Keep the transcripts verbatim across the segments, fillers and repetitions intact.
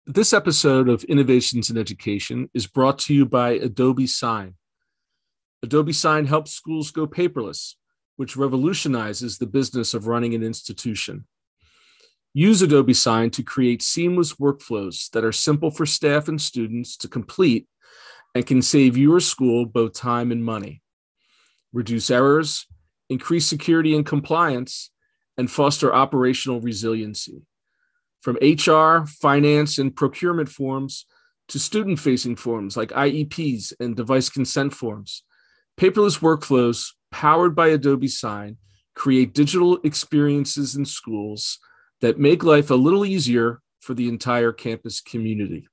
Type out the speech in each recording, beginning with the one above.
This episode of Innovations in Education is brought to you by Adobe Sign. Adobe Sign helps schools go paperless, which revolutionizes the business of running an institution. Use Adobe Sign to create seamless workflows that are simple for staff and students to complete and can save your school both time and money. Reduce errors, increase security and compliance, and foster operational resiliency. From H R, finance, and procurement forms to student-facing forms like I E Ps and device consent forms, paperless workflows powered by Adobe Sign create digital experiences in schools that make life a little easier for the entire campus community.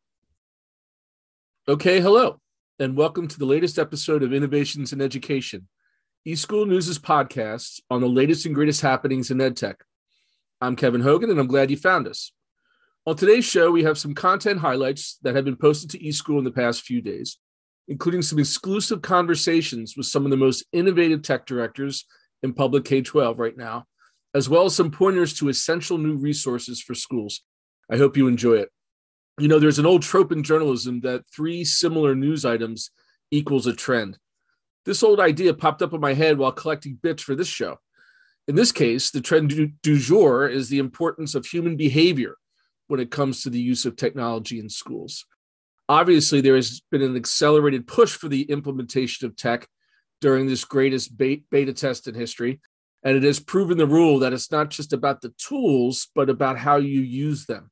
Okay, hello, and welcome to the latest episode of Innovations in Education, eSchool News' podcast on the latest and greatest happenings in EdTech. I'm Kevin Hogan, and I'm glad you found us. On today's show, we have some content highlights that have been posted to eSchool in the past few days, including some exclusive conversations with some of the most innovative tech directors in public K twelve right now, as well as some pointers to essential new resources for schools. I hope you enjoy it. You know, there's an old trope in journalism that three similar news items equals a trend. This old idea popped up in my head while collecting bits for this show. In this case, the trend du, du jour is the importance of human behavior when it comes to the use of technology in schools. Obviously, there has been an accelerated push for the implementation of tech during this greatest beta test in history, and it has proven the rule that it's not just about the tools, but about how you use them.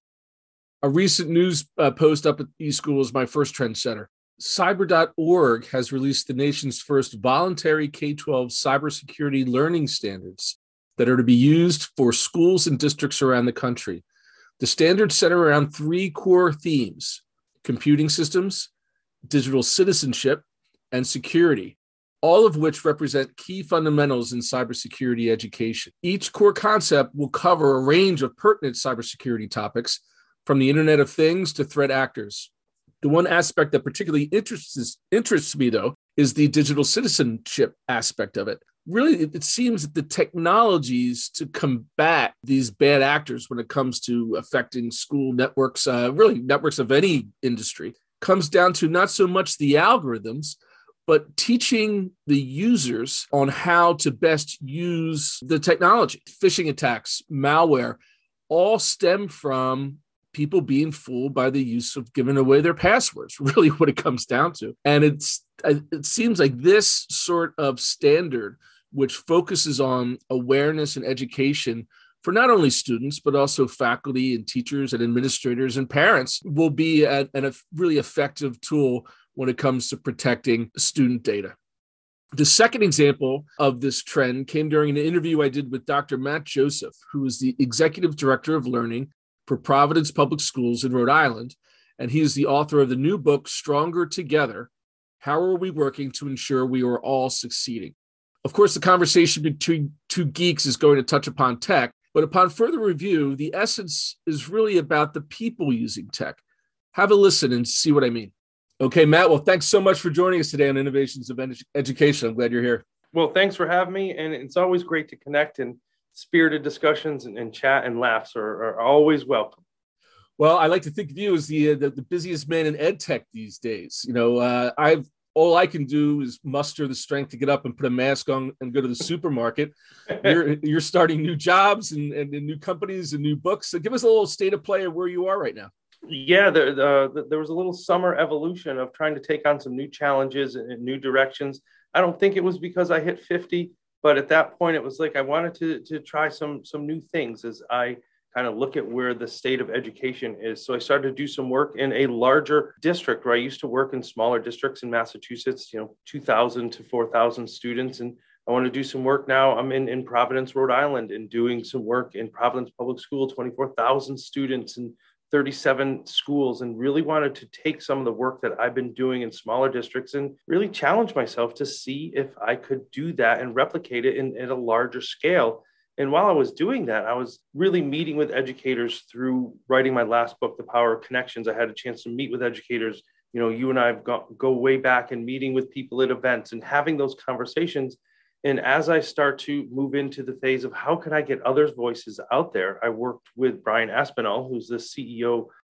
A recent news uh, post up at eSchool is my first trend setter. Cyber dot org has released the nation's first voluntary K twelve cybersecurity learning standards that are to be used for schools and districts around the country. The standards center around three core themes: computing systems, digital citizenship, and security, all of which represent key fundamentals in cybersecurity education. Each core concept will cover a range of pertinent cybersecurity topics, from the Internet of Things to threat actors. The one aspect that particularly interests, interests me, though, is the digital citizenship aspect of it. Really, it seems that the technologies to combat these bad actors when it comes to affecting school networks, uh, really networks of any industry, comes down to not so much the algorithms, but teaching the users on how to best use the technology. Phishing attacks, malware, all stem from people being fooled by the use of giving away their passwords, really what it comes down to. And it's it seems like this sort of standard, which focuses on awareness and education for not only students, but also faculty and teachers and administrators and parents, will be a, a really effective tool when it comes to protecting student data. The second example of this trend came during an interview I did with Doctor Matt Joseph, who is the Executive Director of Learning for Providence Public Schools in Rhode Island, and he is the author of the new book, Stronger Together: How Are We Working to Ensure We Are All Succeeding? Of course, the conversation between two geeks is going to touch upon tech, but upon further review, the essence is really about the people using tech. Have a listen and see what I mean. Okay, Matt, well, thanks so much for joining us today on Innovations of Education. I'm glad you're here. Well, thanks for having me, and it's always great to connect, and spirited discussions and, and chat and laughs are, are always welcome. Well, I like to think of you as the, uh, the, the busiest man in ed tech these days. You know, uh, I've all I can do is muster the strength to get up and put a mask on and go to the supermarket. You're you're starting new jobs and, and, and new companies and new books. So give us a little state of play of where you are right now. Yeah, there, the, there was a little summer evolution of trying to take on some new challenges and, and new directions. I don't think it was because I hit fifty, but at that point it was like I wanted to, to try some, some new things as I kind of look at where the state of education is. So I started to do some work in a larger district where I used to work in smaller districts in Massachusetts, you know, two thousand to four thousand students. And I want to do some work now. I'm in, in Providence, Rhode Island, and doing some work in Providence Public School, twenty-four thousand students and thirty-seven schools, and really wanted to take some of the work that I've been doing in smaller districts and really challenge myself to see if I could do that and replicate it in, at a larger scale. And while I was doing that, I was really meeting with educators through writing my last book, The Power of Connections. I had a chance to meet with educators. You know, you and I have go, go way back and meeting with people at events and having those conversations. And as I start to move into the phase of how can I get others' voices out there, I worked with Brian Aspinall, who's the C E O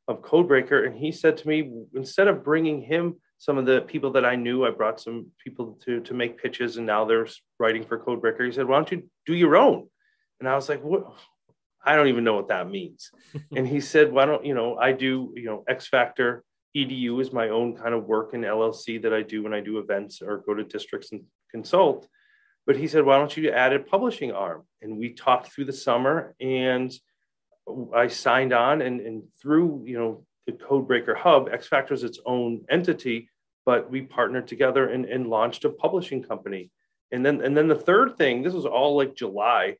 of Codebreaker. And he said to me, instead of bringing him some of the people that I knew, I brought some people to, to make pitches, and now they're writing for Codebreaker. He said, why don't you do your own? And I was like, what? I don't even know what that means. And he said, why don't, you know, I do, you know, X Factor E D U is my own kind of work in L L C that I do when I do events or go to districts and consult. But he said, why don't you add a publishing arm? And we talked through the summer, and I signed on, and, and through, you know, the Codebreaker Hub, X Factor is its own entity, but we partnered together and, and launched a publishing company. And then, and then the third thing, this was all like July.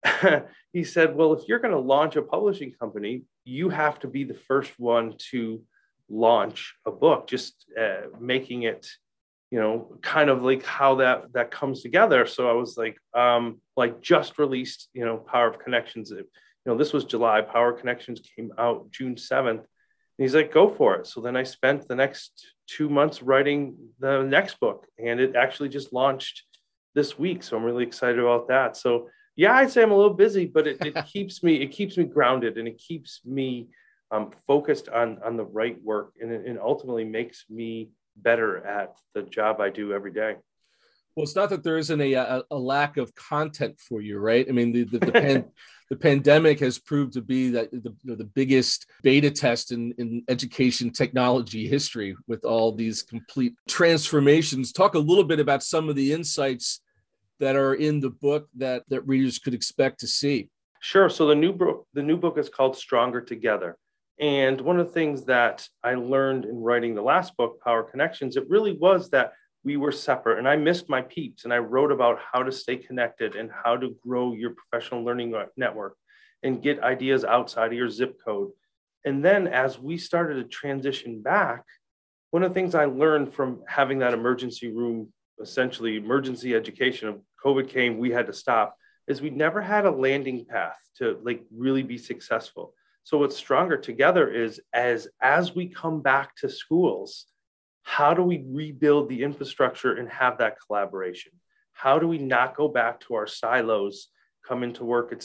He said, well, if you're going to launch a publishing company, you have to be the first one to launch a book, just uh, making it, you know, kind of like how that, that comes together. So I was like, um, like just released, you know, Power of Connections. You know, this was July, Power of Connections came out June seventh. And he's like, go for it. So then I spent the next two months writing the next book, and it actually just launched this week. So I'm really excited about that. So yeah, I'd say I'm a little busy, but it, it keeps me, it keeps me grounded, and it keeps me um, focused on, on the right work. And it, it ultimately makes me better at the job I do every day. Well, it's not that there isn't a, a, a lack of content for you, right? I mean, the the, the, pan, the pandemic has proved to be that the, you know, the biggest beta test in, in education technology history, with all these complete transformations. Talk a little bit about some of the insights that are in the book that, that readers could expect to see. Sure. So the new book, the new book is called Stronger Together. And one of the things that I learned in writing the last book, Power Connections, it really was that we were separate, and I missed my peeps. And I wrote about how to stay connected and how to grow your professional learning network and get ideas outside of your zip code. And then as we started to transition back, one of the things I learned from having that emergency room, essentially emergency education of COVID came, we had to stop, is we never had a landing path to like really be successful. So what's Stronger Together is as, as we come back to schools, how do we rebuild the infrastructure and have that collaboration? How do we not go back to our silos, come into work at